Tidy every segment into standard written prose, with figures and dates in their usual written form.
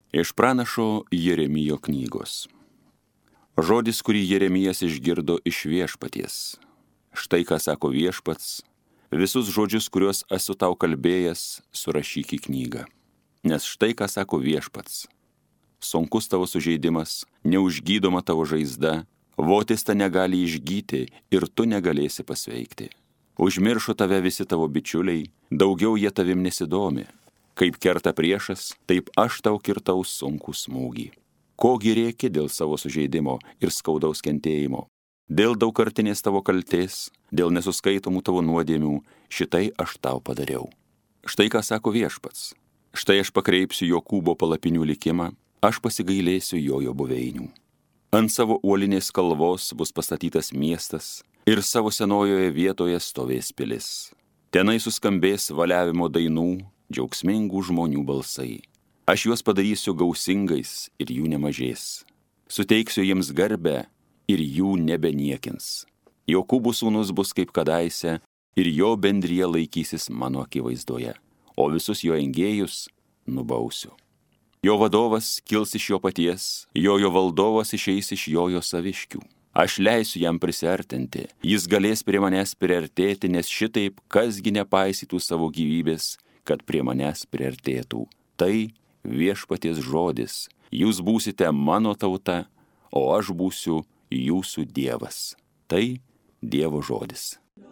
Iš pranašo Jeremijo knygos. Žodis, kurį Jeremijas išgirdo iš Viešpaties. Štai ką sako Viešpats, visus žodžius, kuriuos esu tau kalbėjęs, surašyk į knygą. Nes štai ką sako Viešpats. Sunkus tavo sužeidimas, neužgydoma tavo žaizda, votis ta negali išgyti ir tu negalėsi pasveikti. Užmiršo tave visi tavo bičiuliai, daugiau jie tavim nesidomi. Kaip kerta priešas, taip aš tau kirtau sunkų smūgį. Kogi rėki dėl savo sužeidimo ir skaudaus kentėjimo, dėl daugkartinės tavo kaltės, dėl nesuskaitomų tavo nuodėmių, šitai aš tau padariau. Štai ką sako Viešpats. Štai aš pakreipsiu Jokūbo palapinių likimą, aš pasigailėsiu jo buveinių. Ant savo uolinės kalvos bus pastatytas miestas ir savo senojoje vietoje stovės pilis. Tenai suskambės valiavimo dainų, džiaugsmingų žmonių balsai. Aš juos padarysiu gausingais ir jų nemažės. Suteiksiu jiems garbę ir jų nebeniekins. Jokūbų sūnus bus kaip kadaise ir jo bendrija laikysis mano akivaizdoje, o visus jo engėjus nubausiu. Jo vadovas kils iš jo paties, jo valdovas išeis iš jo saviškių. Aš leisiu jam prisiartinti, jis galės prie manęs priartėti, nes šitaip kasgi nepaisytų savo gyvybės, kad prie manęs priartėtų. Tai Viešpaties žodis. Jūs būsite mano tauta, o aš būsiu jūsų Dievas. Tai Dievo žodis.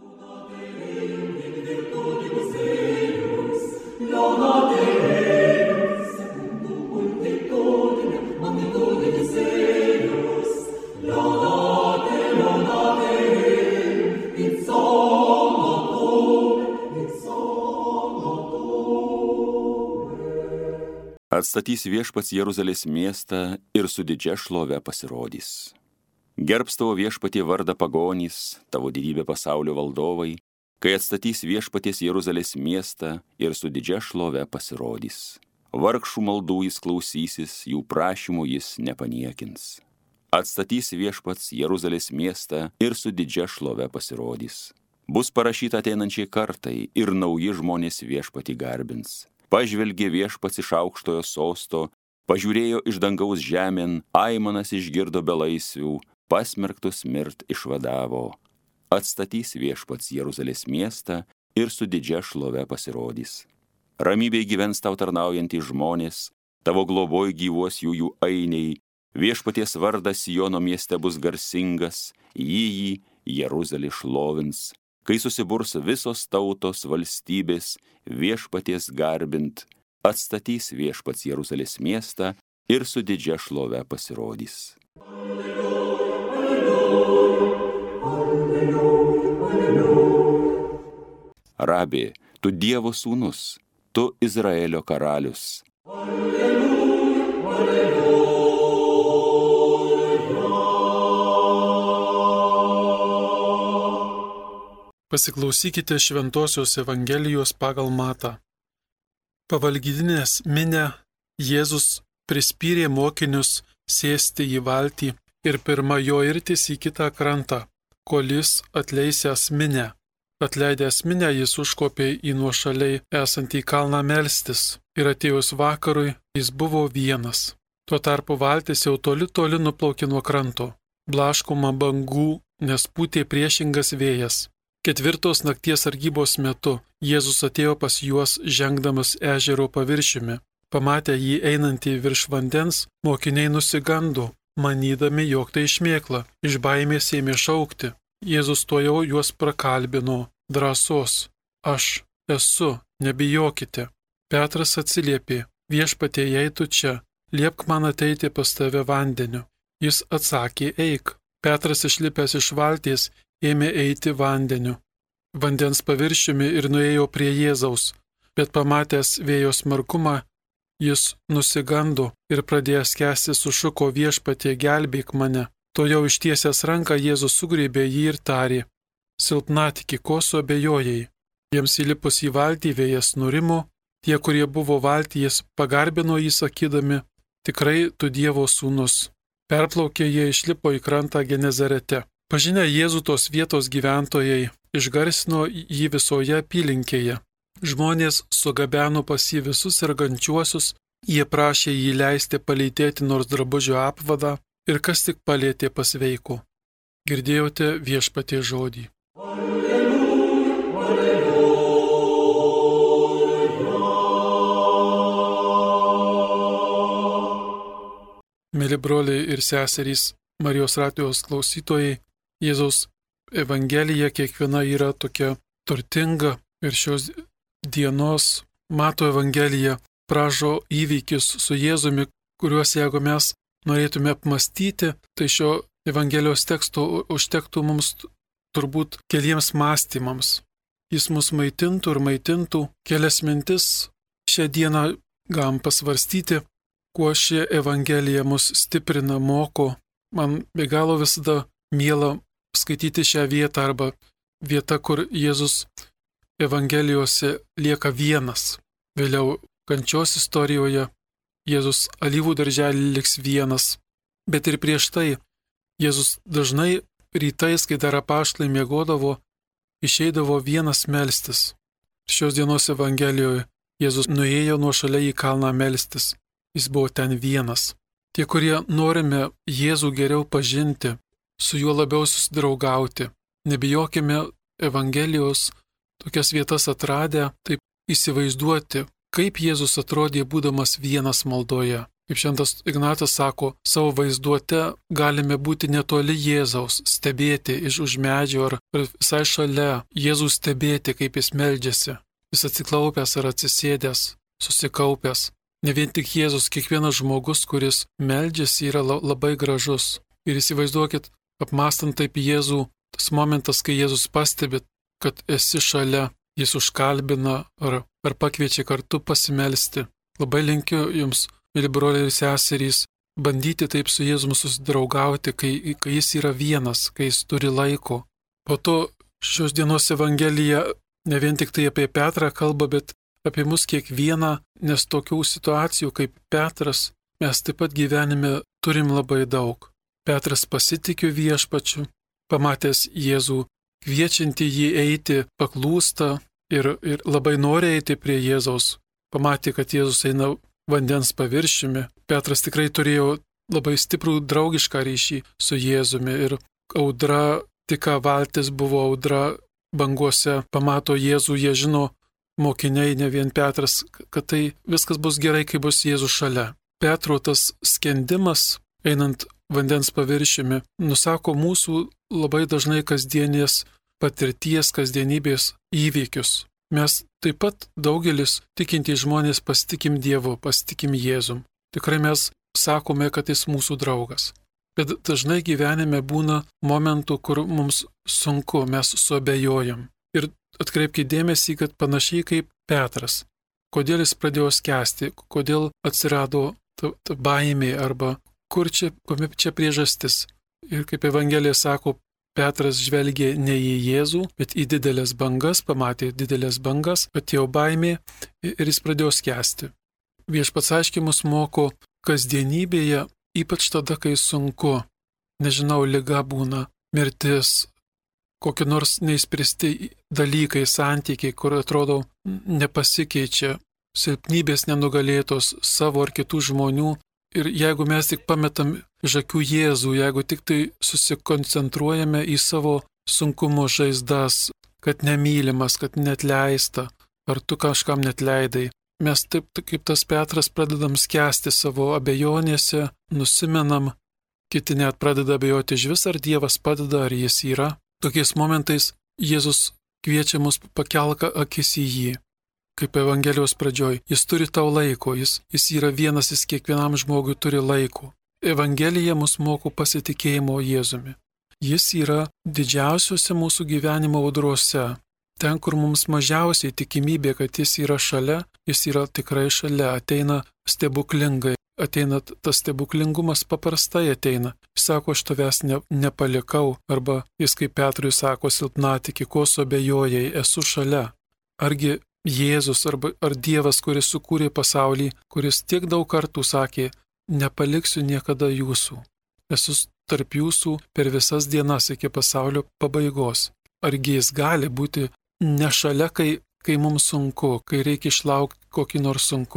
Atstatys Viešpats Jeruzalės miestą ir su didžia šlove pasirodys. Gerbs tavo Viešpatie vardą pagonys, tavo didybė pasaulio valdovai, kai atstatys Viešpaties Jeruzalės miestą ir su didžia šlove pasirodys. Vargšų maldų jis klausysis, jų prašymų jis nepaniekins. Atstatys Viešpats Jeruzalės miestą ir su didžia šlove pasirodys. Bus parašyta ateinančiai kartai ir nauji žmonės Viešpatį garbins. Pažvelgė Viešpats iš aukštojo sosto, pažiūrėjo iš dangaus žemėn, aimanas išgirdo belaisvių, pasmerktus mirt išvadavo. Atstatys Viešpats Jeruzalės miestą ir su didžia šlove pasirodys. Ramybėj gyvens tau tarnaujantys žmonės, tavo globoj gyvuos jų ainiai, Viešpaties vardas Siono mieste bus garsingas, jį Jeruzalė šlovins. Kai susiburs visos tautos valstybės Viešpaties garbint, atstatys Viešpats Jeruzalės miestą ir su didžia šlove pasirodys. Rabė, tu Dievo sūnus, tu Izraelio karalius. Pasiklausykite Šventosios Evangelijos pagal Matą. Pavalgydinės minią Jėzus prispyrė mokinius sėsti į valtį ir pirma jo irtis į kitą krantą, kol jis atleisęs minią. Atleidęs minią jis užkopė į nuošaliai esantį kalną melstis ir atėjus vakarui jis buvo vienas. Tuo tarpu valtis jau toli nuplaukė nuo kranto, blaškoma bangų, nes pūtė priešingas vėjas. 4 nakties sargybos metu Jėzus atėjo pas juos žengdamas ežero paviršiumi. Pamatę jį einantį virš vandens, mokiniai nusigando, manydami, jog tai šmėkla, iš baimės ėmė šaukti. Jėzus tuojau juos prakalbino: drąsos, aš esu, nebijokite. Petras atsiliepė: Viešpatie, jei tu čia, liepk man ateiti pas tave vandeniu. Jis atsakė: eik. Petras išlipęs iš valties ėmė eiti vandeniu, vandens paviršiumi ir nuėjo prie Jėzaus, bet pamatęs vėjo smarkumą, jis nusigando ir pradėjęs skęsti sušuko: Viešpatie, gelbėk mane. Tuojau ištiesęs ranką Jėzus sugriebė jį ir tarė: silpnatiki, ko suabejojai? Jiems įlipus į valtį vėjas nurimo, tie, kurie buvo valtyje, pagarbino jį sakydami: tikrai tu Dievo sūnus. Perplaukė jie, išlipo į krantą Genezarete. Pažinę Jėzų tos vietos gyventojai išgarsino jį visoje apylinkėje. Žmonės sugabeno pas jį visus sergančiuosius Jie prašė jį leisti palytėti nors drabužio apvadą ir kas tik palėtė pasveiko. Girdėjote Viešpaties žodį. Mėly broliai ir seserys, Marijos radijos klausytojai, Jėzaus Evangelija kiekviena yra tokia turtinga ir šios dienos Mato Evangelija prašo įvykius su Jėzumi, kuriuos jeigu mes norėtume apmastyti, tai šio Evangelijos teksto užtektų mums turbūt keliems mąstymams. Jis mus maitintų ir maitintų. Kelias mintis šią dieną galim pasvarstyti, kuo ši Evangelija mus stiprina, moko. Man be galo visada miela skaityti šią vietą arba vieta, kur Jėzus Evangelijose lieka vienas. Vėliau kančios istorijoje Jėzus alyvų darželį liks vienas. Bet ir prieš tai Jėzus dažnai rytais, kai dar apaštalai miegodavo, išeidavo vienas melstis. Šios dienos Evangelijoje Jėzus nuėjo nuošalia į kalną melstis. Jis buvo ten vienas. Tie, kurie norime Jėzų geriau pažinti, su juo labiau susidraugauti, nebijokime Evangelijos tokias vietas atradę, taip įsivaizduoti, kaip Jėzus atrodė būdamas vienas maldoje. Kaip šventas Ignatas sako, savo vaizduote galime būti netoli Jėzaus, stebėti iš už medžio ar visai šalia Jėzų stebėti, kaip jis meldžiasi. Jis atsiklaupęs ar atsisėdęs, susikaupęs. Ne vien tik Jėzus, kiekvienas žmogus, kuris meldžiasi, yra labai gražus. Ir įsivaizduokit, apmąstant taip Jėzų, tas momentas, kai Jėzus pastebi, kad esi šalia, jis užkalbina ar pakviečia kartu pasimelsti. Labai linkiu jums, mėly broliai ir seserys, bandyti taip su Jėzumi susidraugauti, kai jis yra vienas, kai jis turi laiko. Po to šios dienos Evangelija ne vien tik tai apie Petrą kalba, bet apie mus kiekvieną, nes tokių situacijų kaip Petras mes taip pat gyvenime turim labai daug. Petras pasitikė Viešpačiu, pamatęs Jėzų, kviečiantį jį eiti, paklūsta ir labai nori eiti prie Jėzaus. Pamatė, kad Jėzus eina vandens paviršiumi. Petras tikrai turėjo labai stiprų draugišką ryšį su Jėzumi ir audra, tik ką valtis buvo audra banguose, pamato Jėzų, jie žino, mokiniai, ne vien Petras, kad tai viskas bus gerai, kai bus Jėzus šalia. Petro tas skendimas, einant vandens paviršiumi, nusako mūsų labai dažnai kasdienės patirties, kasdienybės įvykius. Mes taip pat daugelis tikintys žmonės pasitikim Dievu, pasitikim Jėzum. Tikrai mes sakome, kad jis mūsų draugas. Bet dažnai gyvenime būna momentų, kur mums sunku, mes suabejojam. Ir atkreipkite dėmesį, kad panašiai kaip Petras. Kodėl jis pradėjo skęsti, kodėl atsirado ta baimė arba kokia čia priežastis. Ir kaip Evangelija sako, Petras žvelgė ne į Jėzų, bet į didelės bangas, pamatė didelės bangas, atėjo baimė ir jis pradėjo skęsti. Viešpats aiškiai mus moko kasdienybėje, ypač tada, kai sunku. Nežinau, liga būna, mirtis, kokie nors neįspręsti dalykai, santykiai, kur atrodo nepasikeičia, silpnybės nenugalėtos savo ar kitų žmonių. Ir jeigu mes tik pametam iš akių Jėzų, jeigu tik tai susikoncentruojame į savo sunkumo žaizdas, kad nemylimas, kad netleista, ar tu kažkam netleidai, mes taip kaip tas Petras pradedam skęsti savo abejonėse, nusimenam, kiti net pradeda abejoti iš vis, ar Dievas padeda, ar jis yra. Tokiais momentais Jėzus kviečia mus pakelti akis į jį. Kaip Evangelijos pradžioj, jis turi tau laiko, jis yra vienas, jis kiekvienam žmogui turi laiko. Evangelija mus moko pasitikėjimo Jėzumi. Jis yra didžiausiuose mūsų gyvenimo audrose. Ten, kur mums mažiausiai tikimybė, kad jis yra šalia, jis yra tikrai šalia, ateina stebuklingai, ateina tas stebuklingumas paprastai ateina. Jis sako, aš tavęs nepalikau, arba jis kaip Petrui sako, silpnatikį, ko suabejojai, esu šalia. Argi Jėzus ar Dievas, kuris sukūrė pasaulį, kuris tiek daug kartų sakė, nepaliksiu niekada jūsų. Esu tarp jūsų per visas dienas iki pasaulio pabaigos. Argi jis gali būti ne šalia, kai mums sunku, kai reikia išlaukti kokį nors sunkumą.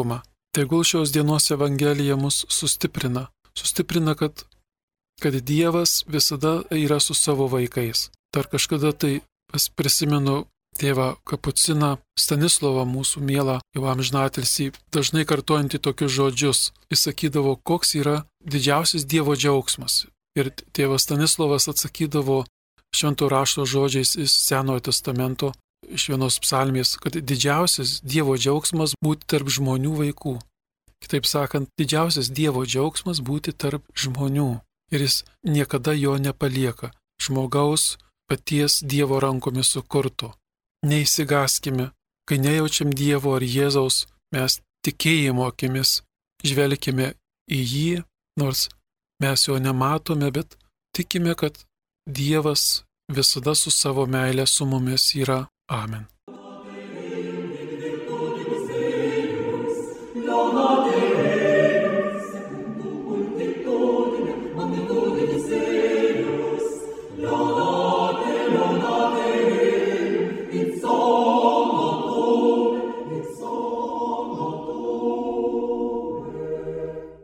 Tegul šios dienos Evangelija mus sustiprina. Sustiprina, kad Dievas visada yra su savo vaikais. Dar kažkada tai prisimenu tėvą Kapuciną Stanislovą, mūsų mielą jau amžinatilsį, dažnai kartojantį tokius žodžius. Jis sakydavo, koks yra didžiausias Dievo džiaugsmas. Ir tėvas Stanislovas atsakydavo švento rašto žodžiais iš Senojo testamento, iš vienos psalmės, kad didžiausias Dievo džiaugsmas būti tarp žmonių vaikų. Kitaip sakant, didžiausias Dievo džiaugsmas būti tarp žmonių. Ir jis niekada jo nepalieka. Žmogaus paties Dievo rankomis sukurto. Neįsigaskime, kai nejaučiam Dievo ar Jėzaus, mes tikėjimo akimis žvelgime į jį, nors mes jo nematome, bet tikime, kad Dievas visada su savo meile su mumis yra. Amen.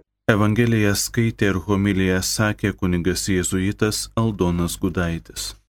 Evangeliją skaitė ir homiliją sakė kunigas jėzuitas Aldonas Gudaitis.